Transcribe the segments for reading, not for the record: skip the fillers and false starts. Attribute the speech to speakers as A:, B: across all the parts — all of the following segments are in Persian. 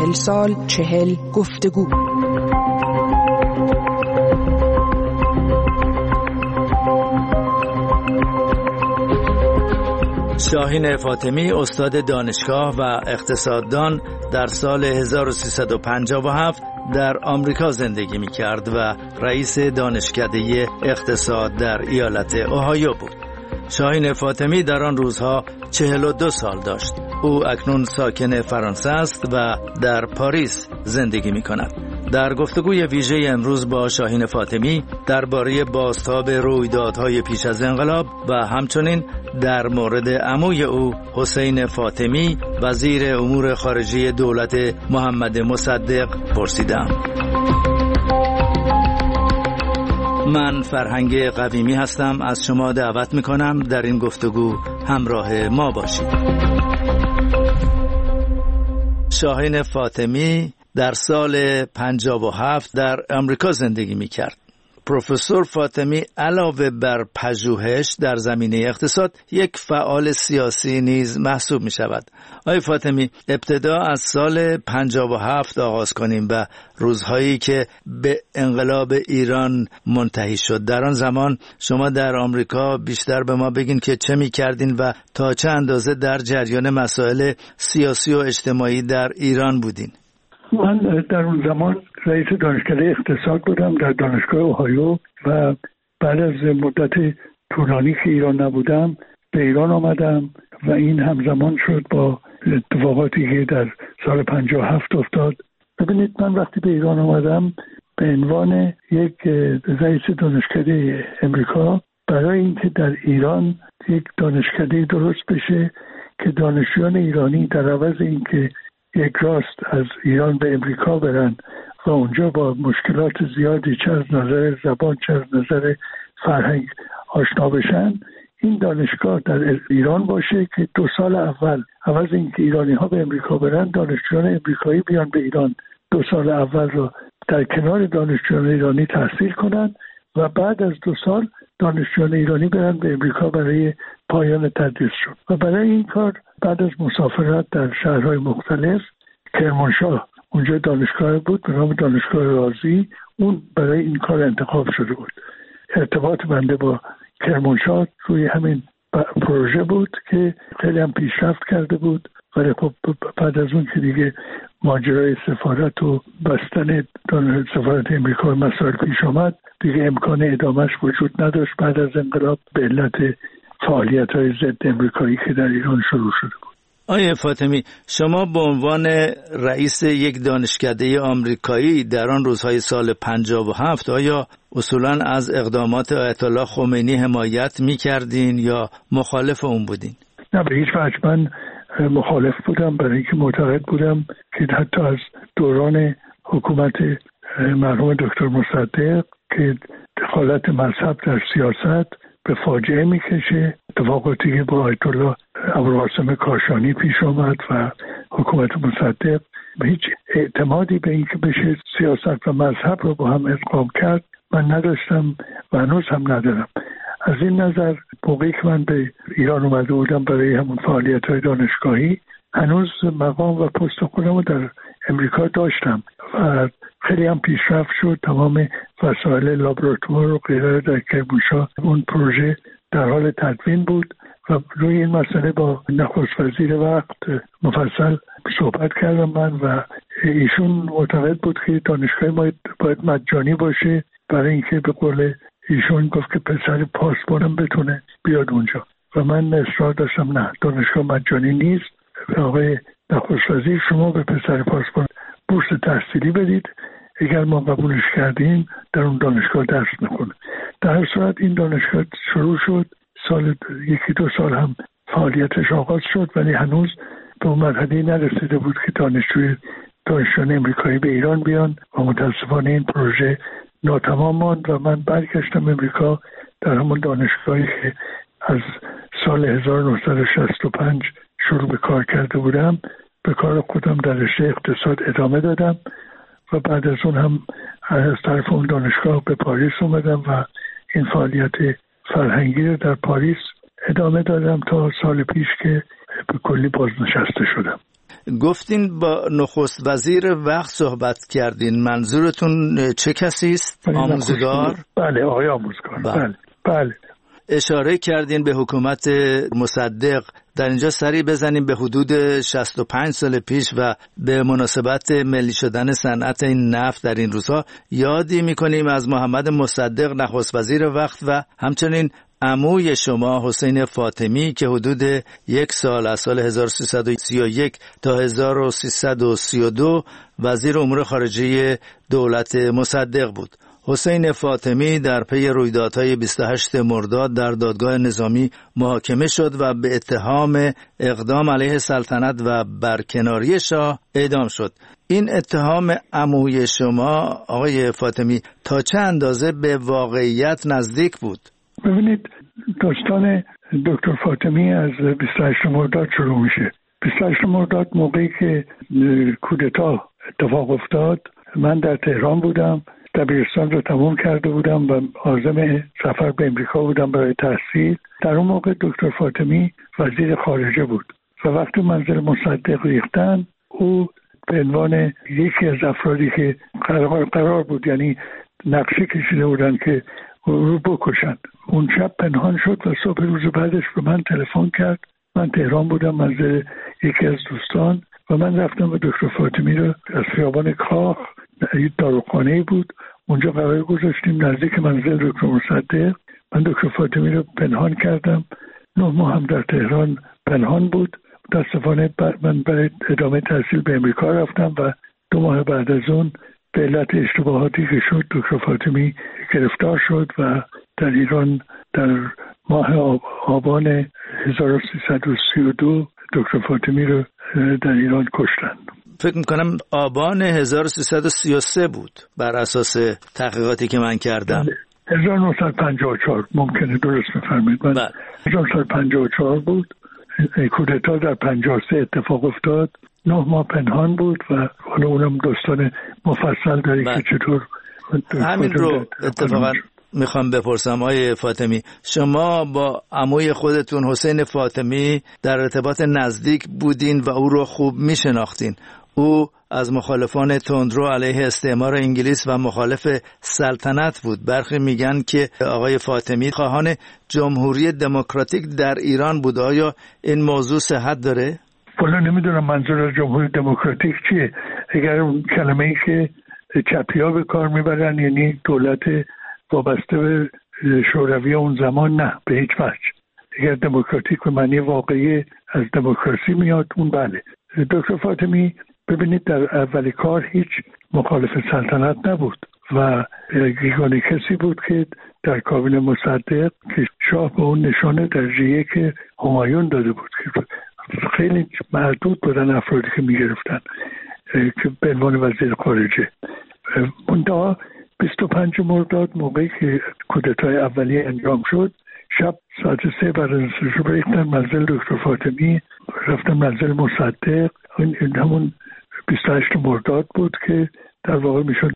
A: 40 سال 40 گفتگو.
B: شاهین فاطمی استاد دانشگاه و اقتصاددان در سال 1357 در آمریکا زندگی می‌کرد و رئیس دانشکده اقتصاد در ایالت اوهایو بود. شاهین فاطمی در آن روزها 42 سال داشت. او اکنون ساکن فرانسه است و در پاریس زندگی می‌کند. در گفتگوی ویژه امروز با شاهین فاطمی درباره بازتاب رویدادهای پیش از انقلاب و همچنین در مورد عموی او حسین فاطمی وزیر امور خارجه دولت محمد مصدق پرسیدم. من فرهنگ قویمی هستم. از شما دعوت میکنم در این گفتگو همراه ما باشید. شاهین فاطمی در سال 57 در آمریکا زندگی میکرد. پروفسور فاطمی علاوه بر پژوهش در زمینه اقتصاد یک فعال سیاسی نیز محسوب می شود. آقای فاطمی، ابتدا از سال 57 آغاز کنیم و روزهایی که به انقلاب ایران منتهی شد. در آن زمان شما در آمریکا بیشتر به ما بگین که چه می کردین و تا چه اندازه در جریان مسائل سیاسی و اجتماعی در ایران بودین.
C: من در اون زمان رئیس دانشکده اقتصاد بودم در دانشگاه اوهایو و بعد از مدت طولانی که ایران نبودم به ایران آمدم و این همزمان شد با اتفاقاتی که در سال 57 افتاد. ببینید، من وقتی به ایران آمدم به عنوان یک رئیس دانشکده امریکا برای اینکه در ایران یک دانشکده درست بشه که دانشجویان ایرانی در عوض اینکه یک راست از ایران به امریکا برن و اونجا با مشکلات زیادی چه از نظر زبان چه از نظر فرهنگ آشنا بشن، این دانشگاه در ایران باشه که 2 سال اول عوض اینکه ایرانی ها به امریکا برن، دانشجویان امریکایی بیان به ایران 2 سال اول رو در کنار دانشجویان ایرانی تحصیل کنن و بعد از 2 سال دانشجویان ایرانی برن به امریکا برای پایان تدریسشون. و برای این کار بعد از مسافرت در شهرهای مختلف، کرمانشاه اونجا دانشگاه بود به نام دانشگاه رازی، اون برای این کار انتخاب شده بود. ارتباط بنده با کرمانشاه روی همین پروژه بود که خیلی هم پیشرفت کرده بود، ولی خب بعد از اون که دیگه ماجرای سفارت و بستن سفارت امریکا مسائل پیش آمد، دیگه امکان ادامهش وجود نداشت بعد از انقلاب به علت فعالیت‌های ضد امریکایی که در ایران شروع شده بود.
B: آقای فاطمی، شما به عنوان رئیس یک دانشکده آمریکایی در آن روزهای سال 57 آیا اصولاً از اقدامات آیت الله خمینی حمایت می‌کردین یا مخالف اون بودین؟
C: نه، به هیچ وجه من مخالف بودم، برای اینکه معتقد بودم که حتی از دوران حکومت مرحوم دکتر مصدق که دخالت مذهب در سیاست به فاجعه میکشه، اتفاقاتی که با آیت الله ابوالقاسم کاشانی پیش آمد و حکومت مصدق، به هیچ اعتمادی به اینکه بشه سیاست و مذهب رو با هم ادغام کرد من نداشتم و هنوز هم ندارم. از این نظر موقعی که من به ایران اومده بودم برای همون فعالیت‌های دانشگاهی، هنوز مقام و پست خودم رو در امریکا داشتم و خیلی هم پیشرفت شد. تمام وسایل لابراتوار و غیره در کرمانشاه اون پروژه در حال تدوین بود و روی این مسئله با نخست وزیر وقت مفصل صحبت کردم من و ایشون معتقد بود که دانشگاه ما باید مجانی باشه، برای اینکه به قول ایشون گفت که پسر پاسبانم بتونه بیاد اونجا و من اصرار داشتم نه، دانشگاه مجانی نیست. آقای نخست وزیر شما به پسر پاسبان بورس تحصیلی بدید، اگر ما قبولش کردیم در اون دانشگاه درس میکنه. در هر صورت این دانشگاه شروع شد، سال 1-2 سال هم فعالیتش آغاز شد، ولی هنوز به اون مرحله نرسیده بود که دانشجویان امریکایی به ایران بیان و متاسفانه این پروژه ناتمام ماند و من برگشتم امریکا. در همون دانشگاهی که از سال 1965 شروع به کار کرده بودم به کار خودم در رشته اقتصاد ادامه دادم و بعد از اون هم از طرف اون دانشگاه به پاریس اومدم و این فعالیت فرهنگی رو در پاریس ادامه دادم تا سال پیش که به کلی بازنشسته شدم.
B: گفتین با نخست وزیر وقت صحبت کردین، منظورتون چه کسی است؟ آموزگار؟
C: بله آقای آموزگار. بله.
B: اشاره کردین به حکومت مصدق. در اینجا سری بزنیم به حدود 65 سال پیش و به مناسبت ملی شدن صنعت این نفت در این روزها یادی میکنیم از محمد مصدق نخست وزیر وقت و همچنین عموی شما حسین فاطمی که حدود 1 سال از سال 1331 تا 1332 وزیر امور خارجه دولت مصدق بود. حسین فاطمی در پی رویدادهای 28 مرداد در دادگاه نظامی محاکمه شد و به اتهام اقدام علیه سلطنت و برکناری شاه اعدام شد. این اتهام عموی شما آقای فاطمی تا چه اندازه به واقعیت نزدیک بود؟
C: ببینید داستان دکتر فاطمی از 28 مرداد شروع میشه. 28 مرداد موقعی که کودتا اتفاق افتاد من در تهران بودم، دبیرستان رو تمام کرده بودم و عازم سفر به امریکا بودم برای تحصیل. در اون موقع دکتر فاطمی وزیر خارجه بود و وقتی منزل مصدق ریختن او به عنوان یکی از افرادی که قرار بود، یعنی نقشه کشیده بودن که رو بکشن، اون شب پنهان شد و صبح روز بعدش به من تلفن کرد. من تهران بودم منزل یکی از دوستان و من رفتم و دکتر فاطمی رو از خیابان کاخ، داروخانه‌ای بود اونجا قرار گذاشتیم نزدیک منزل دکتر مصدق. من دکتر فاطمی رو پنهان کردم. 9 ماه هم در تهران پنهان بود. متاسفانه من برای ادامه تحصیل به امریکا رفتم و 2 ماه بعد از اون به علت اشتباهاتی که شد دکتر فاطمی گرفتار شد و در ایران در ماه آبان 1332 دکتر فاطمی رو در ایران کشتن.
B: فکر میکنم آبان 1333 بود بر اساس تحقیقاتی که من کردم.
C: 1954 ممکنه درست بفرمایید. 1954 بود. کودتا در 53 اتفاق افتاد. 9 ماه پنهان بود و حالا اونم داستان مفصل داره که چطور
B: همین رو اتفاقا میخوام بپرسم. آقای فاطمی، شما با عموی خودتون حسین فاطمی در ارتباط نزدیک بودین و او رو خوب میشناختین. او از مخالفان تندرو علیه استعمار انگلیس و مخالف سلطنت بود. برخی میگن که آقای فاطمی خواهان جمهوری دموکراتیک در ایران بود. آیا این موضوع صحت داره؟
C: والا نمیدونم منظور از جمهوری دموکراتیک چیه. اگر اون کلمه‌ای که چپی‌ها به کار میبرن یعنی دولت وابسته به شوروی اون زمان، نه به هیچ وجه. اگر دموکراتیک به معنی واقعی از دموکراسی میاد اون بله. دکتر فاطمی ببینید در اول کار هیچ مخالف سلطنت نبود و یگانه کسی بود که در کابینه مصدق که شاه به اون نشانه درجه که همایون داده بود که خیلی محدود بودن افرادی که میگرفتن که به عنوان وزیر خارجه. منتها 25 مرداد موقعی که کودتای اولیه انجام شد، شب ساعت 3 بعد از صبح ریختن منزل دکتر فاطمی، رفتم منزل مصدق. این همون 28 مرداد بود که در واقع میشد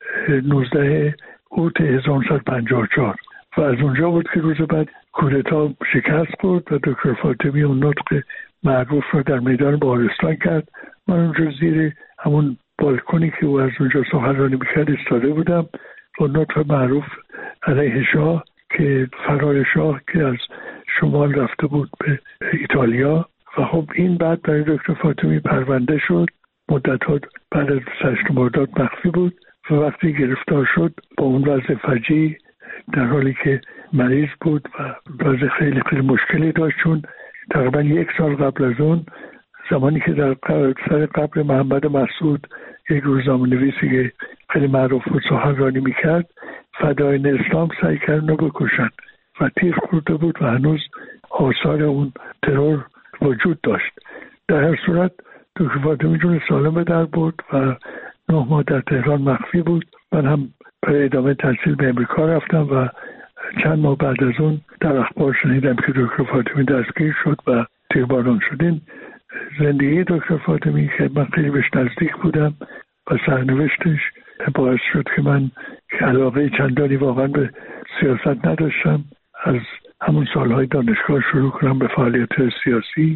C: 19 اوت 1954 و از اونجا بود که روز بعد کودتا شکست خورد و دکتر فاطمی اون نطق معروف رو در میدان بهارستان کرد. من اونجا زیر همون بالکنی که او از اونجا سخنرانی میکرد ایستاده بودم و نطق معروف علیه شاه که فرار شاه که از شمال رفته بود به ایتالیا و خب این بعد برای دکتر فاطمی پرونده شد. مدت‌ها بعد از 28 مرداد مخفی بود و وقتی گرفتار شد با اون وضع فجیع در حالی که مریض بود و وضع خیلی خیلی مشکلی داشت، چون تقریبا 1 سال قبل از اون زمانی که در سر قبر محمد مسعود یک روزنامه‌نویسی که خیلی معروف بود سخنرانی میکرد، فدایین اسلام سعی کردن رو بکشن و تیر خورده بود و هنوز آثار اون ترور وجود داشت. در هر صورت دکتر فاطمی جون سالم به در بود و 9 ماه در تهران مخفی بود. من هم برای ادامه تحصیل به امریکا رفتم و چند ماه بعد از اون در اخبار شنیدم که دکتر فاطمی دستگیر شد و تیرباران شدین. زندگی دکتر فاطمی که من خیلی بهش نزدیک بودم و سرنوشتش باعث شد که من علاقه چندانی واقعا به سیاست نداشتم. از همون سالهای دانشگاه شروع کنم به فعالیت سیاسی.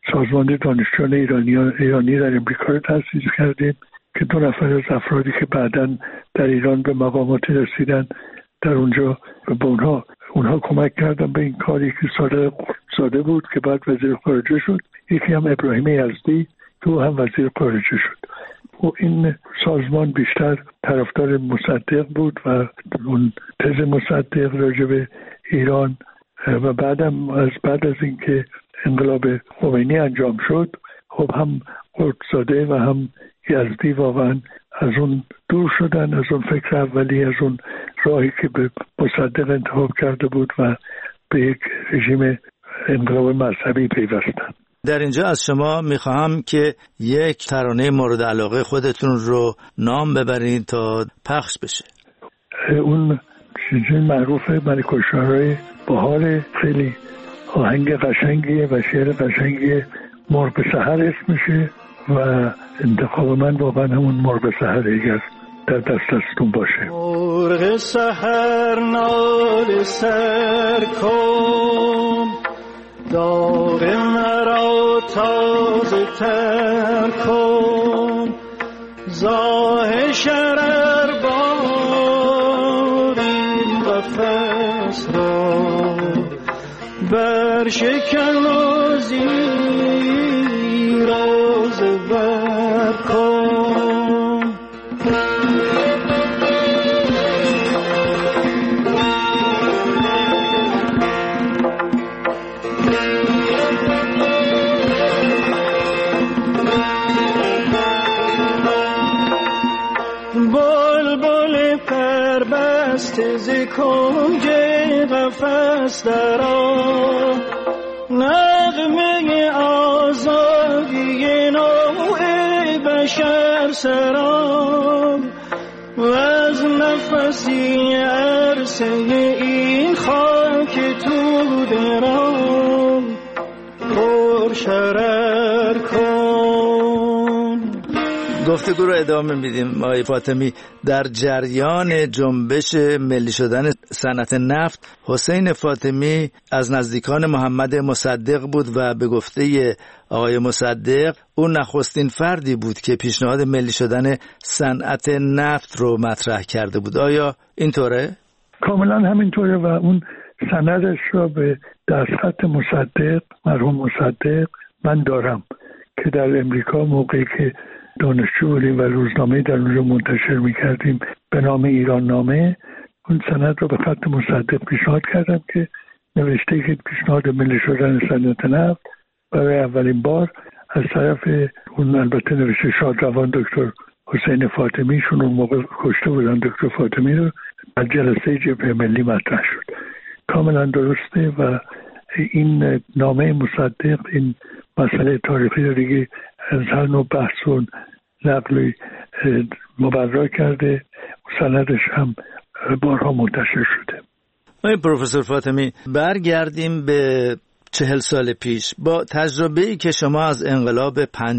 C: سازمان دانشجویان ایرانی در امریکا رو تأسیس کردیم که 2 نفر از افرادی که بعداً در ایران به مقامات رسیدن در اونجا به اونها کمک کردن به این کاری که ساده بود که بعد وزیر خارجه شد. یکی هم ابراهیم یزدی که او هم وزیر خارجه شد. و این سازمان بیشتر طرفدار مصدق بود و اون تز مصدق راجع به ایران و بعد از اینکه انقلاب خمینی انجام شد، خب هم قدس‌زاده و هم یزدی واقعا از اون دور شدن، از اون فکر اولی، از اون راهی که به مصدق انتخاب کرده بود و به یک رژیم انقلاب مذهبی پیوستن.
B: در اینجا از شما میخواهم که یک ترانه مورد علاقه خودتون رو نام ببرید تا پخش بشه.
C: اون چیزی معروفه ملک الشعرای بهار، خیلی آهنگ قشنگیه و شعر قشنگیه، مرغ سحر اسمشه و انتخاب من واقعا همون مرغ سحر اگر در دستتون باشه.
D: مرغ سحر نال سر کن، داغ مرا تازه تر کن، زاه شرر بار این قفس را برشکن و زیر آز بر کن. بلبل پربسته ز کنج قفس درآ، نغمه آزادی نوع بشر سرا، و از نفسی عرصه این خاک تو درام پر شرر کن.
B: گفتگو رو ادامه میدیم. آقای فاطمی، در جریان جنبش ملی شدن صنعت نفت، حسین فاطمی از نزدیکان محمد مصدق بود و به گفته آقای مصدق او نخستین فردی بود که پیشنهاد ملی شدن صنعت نفت رو مطرح کرده بود. آیا اینطوره؟
C: کاملا همینطوره و اون سندش رو به دستخط مصدق، مرحوم مصدق، من دارم که در امریکا موقعی که دانشجو بودیم و روزنامه در اونجا منتشر میکردیم به نام ایران نامه، اون سند رو به خط مصدق پیشنهاد کردم که نوشته که پیشنهاد ملی شدن صنعت نفت برای اولین بار از طرف اون البته نوشته شادروان دکتر حسین فاطمی، شون اون موقع کشته بودن دکتر فاطمی رو، از جلسه جبهه ملی مطرح شد. کاملا درسته و این نامه مصدق این مسئله تاریخی رو دیگه از هر نوع بحث و نقلی مبرا کرده، سندش هم بارها منتشر شده.
B: آقای پروفسور فاطمی، برگردیم به 40 سال پیش. با تجربه‌ای که شما از انقلاب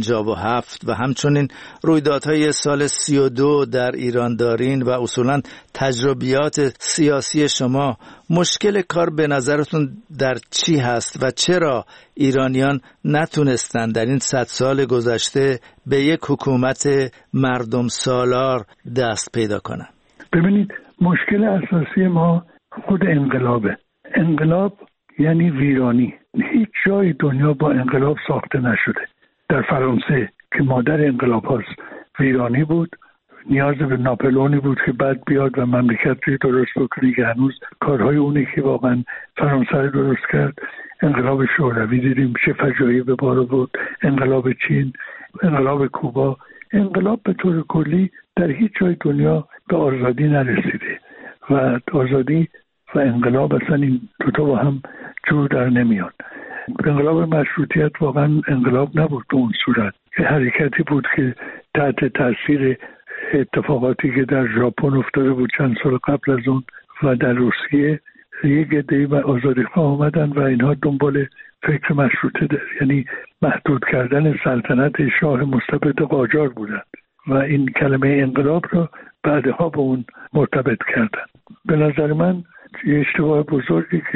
B: 57 و همچنین رویدادهای سال 32 در ایران دارین و اصولاً تجربیات سیاسی شما، مشکل کار به نظرتون در چی هست و چرا ایرانیان نتونستن در این 100 سال گذشته به یک حکومت مردم سالار دست پیدا کنن؟
C: ببینید، مشکل اساسی ما خود انقلابه. انقلاب یعنی ویرانی. هیچ جای دنیا با انقلاب ساخته نشده. در فرانسه که مادر انقلاب هاست ویرانی بود، نیاز به ناپلئونی بود که بعد بیاد و مملکت رو درست بکنه که هنوز کارهای اونی که واقعا فرانسه رو درست کرد. انقلاب شوروی دیدیم چه فجایعی به بار بود، انقلاب چین، انقلاب کوبا. انقلاب به طور کلی در هیچ جای دنیا به آزادی نرسیده و آزادی و انقلاب اصلا این دوتا با هم جور در نمیان. انقلاب مشروطیت واقعا انقلاب نبود به اون صورت، یه حرکتی بود که تحت تاثیر اتفاقاتی که در ژاپن افتاده بود چند سال قبل از اون و در روسیه، یک عده‌ای و آزادیخواه آمدن و اینها دنبال فکر مشروطه یعنی محدود کردن سلطنت شاه مستبد قاجار بودن و این کلمه انقلاب رو بعدها با اون مرتبط کردن. به نظر من اشتباه بزرگی که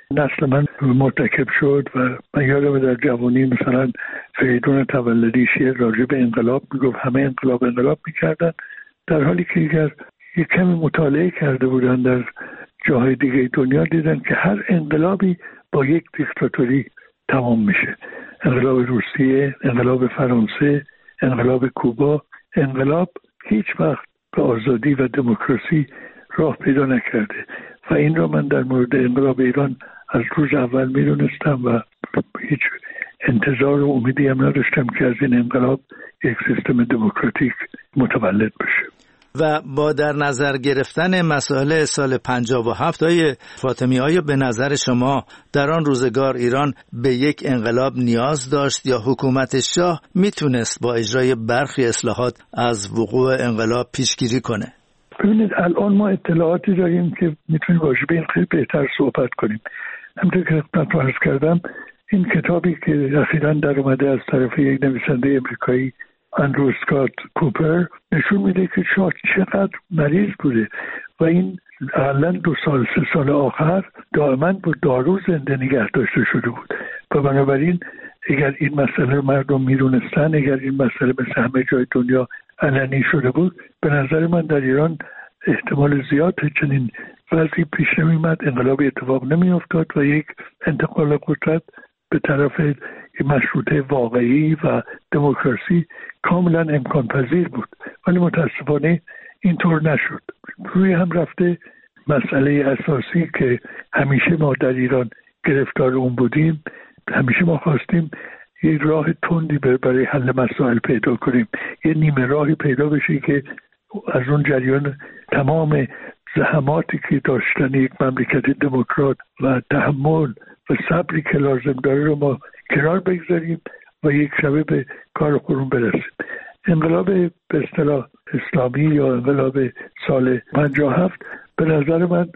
C: نسل من مرتکب شد و من یادم در جوانی مثلا فریدون تولدی شعر راجع به انقلاب میگفت، همه انقلاب میکردن، در حالی که اگر یک کمی مطالعه کرده بودن در جاهای دیگه دنیا دیدن که هر انقلابی با یک دیکتاتوری تمام میشه. انقلاب روسیه، انقلاب فرانسه، انقلاب کوبا، انقلاب هیچ وقت به آزادی و دموکراسی راه پیدا نکرده و این را من در مورد انقلاب ایران از روز اول میدونستم و هیچ انتظار و امیدی هم نداشتم که از این انقلاب یک سیستم دموکراتیک متولد بشه.
B: و با در نظر گرفتن مسائل سال 57 های فاطمی، آیا به نظر شما در آن روزگار ایران به یک انقلاب نیاز داشت یا حکومت شاه میتونست با اجرای برخی اصلاحات از وقوع انقلاب پیشگیری کنه؟
C: ببینید الان ما اطلاعاتی داریم که میتونیم راجع به این خیلی بهتر صحبت کنیم. همونطور که خدمتتون عرض کردم، این کتابی که اخیراً در اومده از طرف یک نویسنده امریکایی اندرو اسکات کوپر نشون میده که شاه چقدر مریض بوده و این اقلاً 2-3 سال آخر دائما با دارو زنده نگه داشته شده بود و بنابراین اگر این مسئله رو مردم میدونستن، اگر این مسئله مثل همه جای دنیا علنی شده بود، به نظر من در ایران احتمال زیاد چنین وضعی پیش نمی‌آمد، انقلابی اتفاق نمی‌افتاد و یک انتقال قدرت به طرف مشروطه واقعی و دموکراسی کاملا امکان پذیر بود. ولی متاسفانه اینطور نشد. روی هم رفته مسئله اساسی که همیشه ما در ایران گرفتار اون بودیم، همیشه ما خواستیم یه راه تندی برای حل مسائل پیدا کنیم، یه نیمه راهی پیدا بشه که از اون جریان تمام زحماتی که داشتن یک مملکت دموکرات و تحمل و صبری که لازم داره رو ما کنار بگذاریم و یک شبه به کار خودمون برسیم. انقلاب به اصطلاح اسلامی یا انقلاب سال 57 به نظر من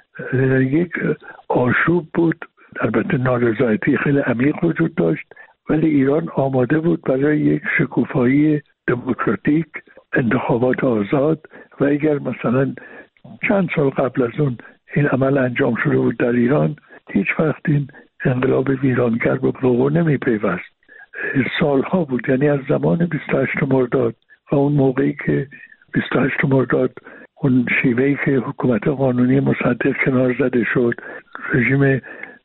C: یک آشوب بود. البته نارضایتی خیلی عمیق وجود داشت، ولی ایران آماده بود برای یک شکوفایی دموکراتیک، انتخابات آزاد و اگر مثلا چند سال قبل از اون این عمل انجام شده بود در ایران، هیچ وقت این انقلاب ویرانگر به وقوع نمی پیوست. سالها بود، یعنی از زمان 28 مرداد و اون موقعی که 28 مرداد اون شیوهی که حکومت قانونی مصدق کنار زده شد، رژیم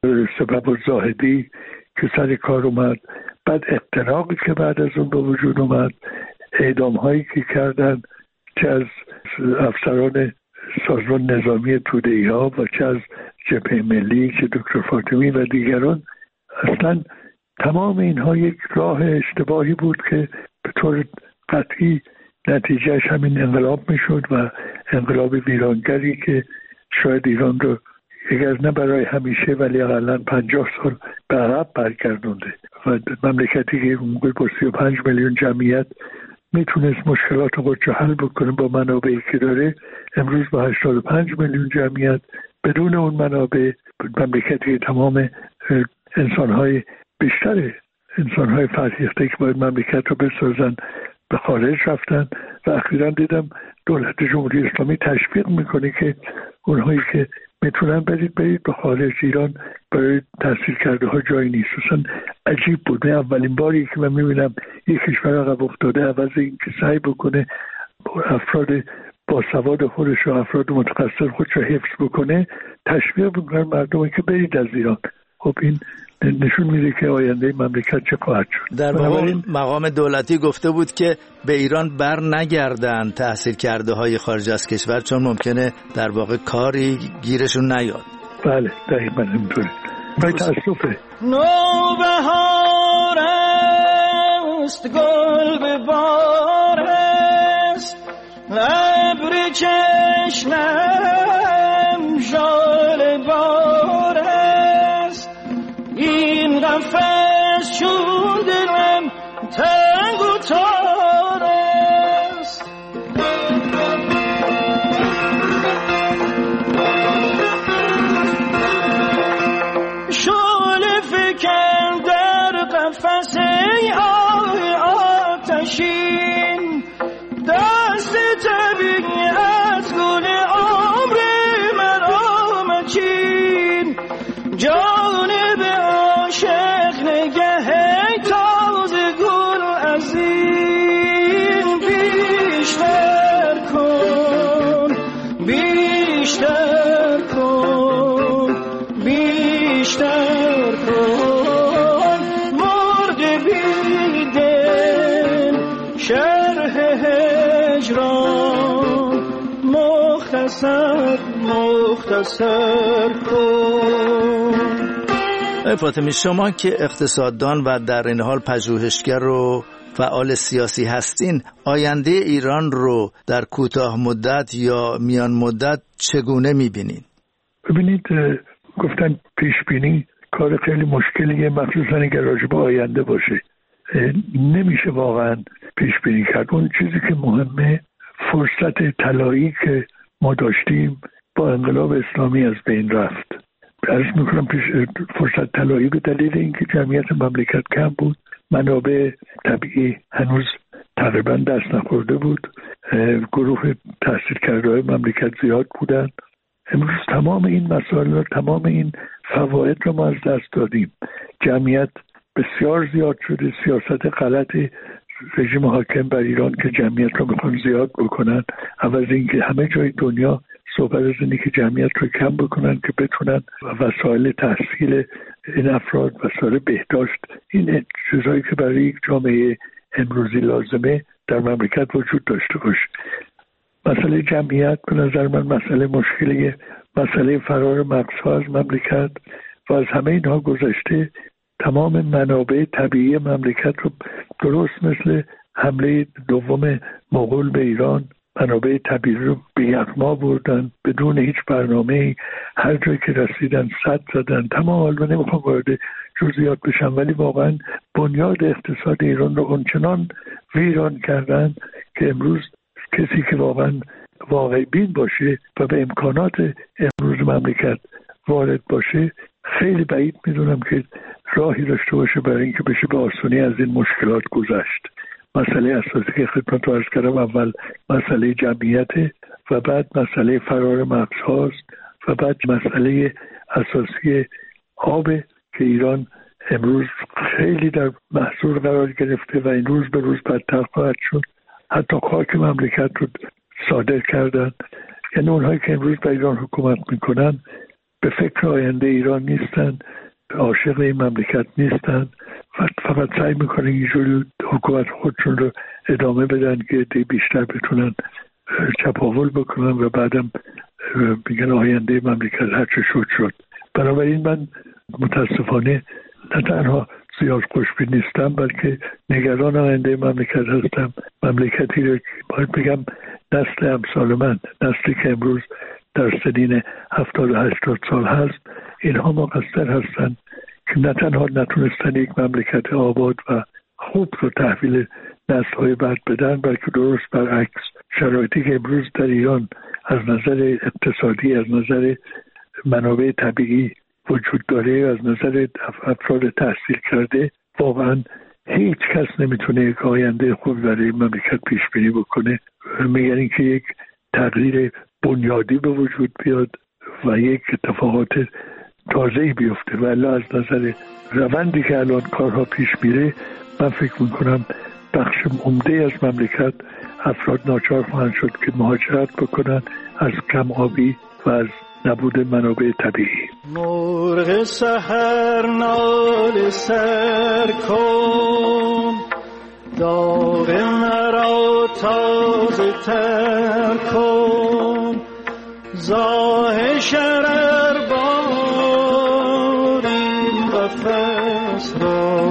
C: سپهبد-زاهدی که سر کار اومد، بعد اختراقی که بعد از اون به وجود اومد، اعدام هایی که کردن چه از افسران سازمان نظامی توده‌ای ها و چه از جبهه ملی که دکتر فاطمی و دیگران، اصلا تمام اینها یک راه اشتباهی بود که به طور قطعی نتیجهش همین انقلاب میشد و انقلاب ویرانگری که شاید ایران رو اگر نه برای همیشه ولی اقلا 50 سال به عقب برگردونده و مملکتی که اون موقع با 35 میلیون جمعیت میتونست مشکلات خودش رو حل بکنه با منابعی که داره، امروز با 85 میلیون جمعیت بدون اون منابع، مملکتی تمام انسانهای بیشتر انسانهای فرهیخته که باید مملکت رو بسازن به خارج رفتن و اخیراً دیدم دولت جمهوری اسلامی تشویق میکنه که اونهایی که میتونن برید به خارج. ایران برای تحصیل کرده ها جایی نیست. اصلا عجیب بود. من اولین باری که من میبینم یک کشور عقب افتاده عوض این که سعی بکنه افراد با سواد خودش و افراد متخصص خودش رو حفظ بکنه، تشویق میکنن مردمی که برید از ایران. خب این نشون میده که آینده مملکت چه خواهد شد.
B: در مقام دولتی گفته بود که به ایران بر نگردن تحصیل کرده های خارج از کشور، چون ممکنه در واقع کاری گیرشون نیاد.
C: بله دقیقاً اینطوره. باید تأسفه.
D: نوبهار است، گل به بار است، ابر چشمم ژاله بار است، این قفس چون دلم تنگ و تار است. شعله فکن در قفس ای آتشین، دست طبیعت گل مختصر کن.
B: فاطمی، شما که اقتصاددان و در این حال پژوهشگر و فعال سیاسی هستین، آینده ایران رو در کوتاه مدت یا میان مدت چگونه میبینین؟
C: ببینید، گفتن پیش بینی کار خیلی مشکلیه، مخصوصا اگر راجع به آینده باشه. نمیشه واقعا پیش بینی کرد. اون چیزی که مهمه، فرصت طلایی که ما داشتیم با انقلاب اسلامی از بین رفت. عرض میکنم فرصت طلایی به دلیل اینکه جمعیت مملکت کم بود، منابع طبیعی هنوز تقریبا دست نخورده بود، گروه تحصیل کرده های مملکت زیاد بودن. امروز تمام این مسائل، تمام این فواید رو ما از دست دادیم. جمعیت بسیار زیاد شده، سیاست غلط رژیم حاکم بر ایران که جمعیت رو میخوان زیاد بکنن، عوض اینکه همه جای دنیا صحبت از اینه که جمعیت رو کم بکنن که بتونن وسایل تحصیل این افراد، وسایل بهداشت، این چیزهایی که برای یک جامعه امروزی لازمه در مملکت وجود داشته باشه. مسئله جمعیت به نظر من مسئله مشکلیه. مسئله فرار مغزها از مملکت و از همه اینها گذشته تمام منابع طبیعی مملکت رو، درست مثل حمله دوم مغول به ایران، منابع طبیعی رو به یغما بردن بدون هیچ برنامه‌ای. هر جایی که رسیدن سد زدن. تمام حال من نمیخوام وارد جزئیات بشم، ولی واقعا بنیاد اقتصاد ایران رو اونچنان ویران کردن که امروز کسی که واقعی بین باشه و به امکانات امروز مملکت وارد باشه، خیلی بعید میدونم که راهی داشته باشه برای اینکه بشه به آسانی از این مشکلات گذشت. مسئله اساسی که خدمت رو عرض کردم، اول مسئله جمعیت و بعد مسئله فرار مغزهاست و بعد مسئله اساسی آب که ایران امروز خیلی در محصول قرار گرفته و این روز به روز بدتر خواهد شد. حتی خاک مملکت رو صادر کردن. یعنی اونهایی که امروز به ایران حکومت میکنن به فکر آینده ایران نیستن، عاشق این مملکت نیستن، فقط سعی میکنن اینجوری حکومت خودشون رو ادامه بدن که بیشتر بتونن چپاول بکنن و بعدم میگن آینده مملکت هرچه شد. بنابراین من متاسفانه نه تنها زیاد خوشبین نیستم، بلکه نگران آینده مملکت هستم. مملکتی رو باید بگم نسل امثال من، نسلی که امروز در سنین 70-80 سال هست، اینها مقصر هستن که نه تنها نتونستن یک مملکت آباد و خوب رو تحویل نسل‌های بعد بدن، بلکه درست برعکس شرایطی که امروز در ایران از نظر اقتصادی، از نظر منابع طبیعی وجود داره، از نظر افراد تحصیل کرده، واقعا هیچ کس نمیتونه یک آینده خوب برای مملکت پیش بینی بکنه. میگن اینکه یک تغییر بنیادی به وجود بیاد و یک اتفاقات تازه‌ای بیفته، ولی از نظر روندی که الان کارها پیش میره، من فکر میکنم بخش عمده از مملکت افراد ناچار خواهند شد که مهاجرت بکنن از کم آبی و از نبود منابع طبیعی.
D: مرغ سحر نال سر کن، داغ مرا تازه تر کن، زاه شرر بار این قفس را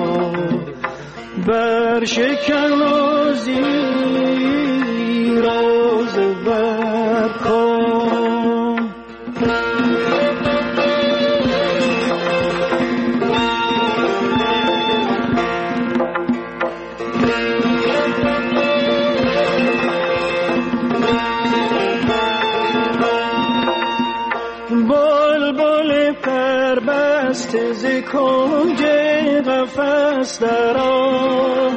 D: برشکن و زیر و زبر کن. بلبل پربسته ز کنج قفس درآ،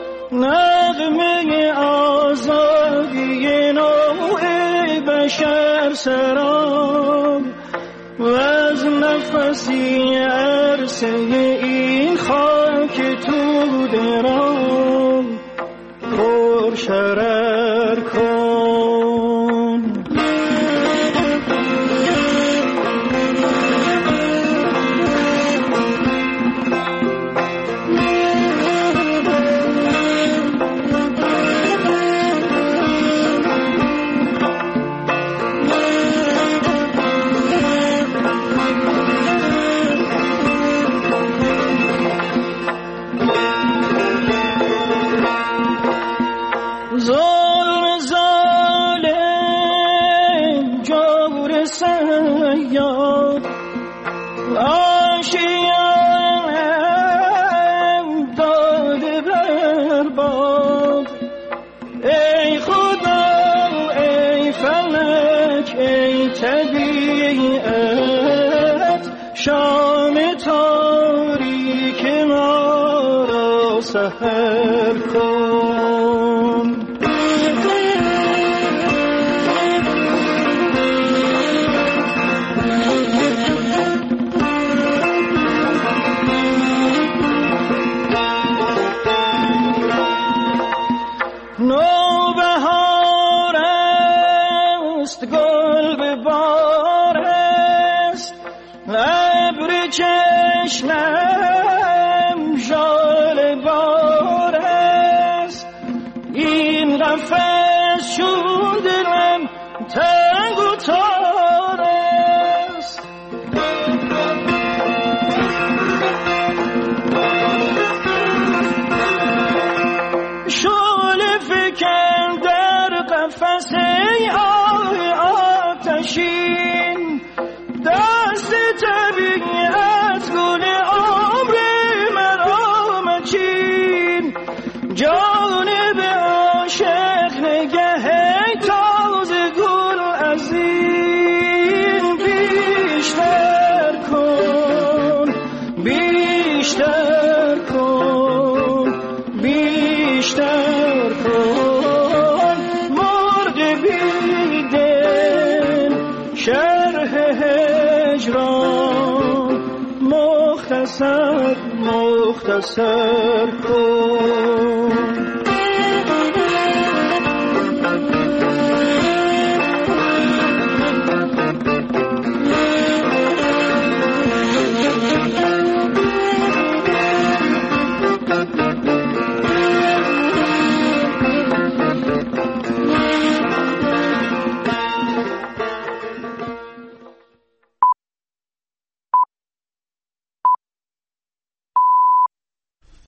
D: نغمه آزادی نوع بشر سرا، و از نفسی عرصه این خاک تو درام پر شرر کن. سحر کن. نوبهار است گل به بار است، ابر چشمم ژاله بار است. این قفس شد دلم تنگ و تار است. شعله فکن در قفس ای آتشین، دست طبیعت گل عمر مرا مچین. جانب عاشق نگه تازه گل از این بیشتر کن، بیشتر کن، بیشتر کن. مرد بی دل شرح هجران مختصر مختصر کن.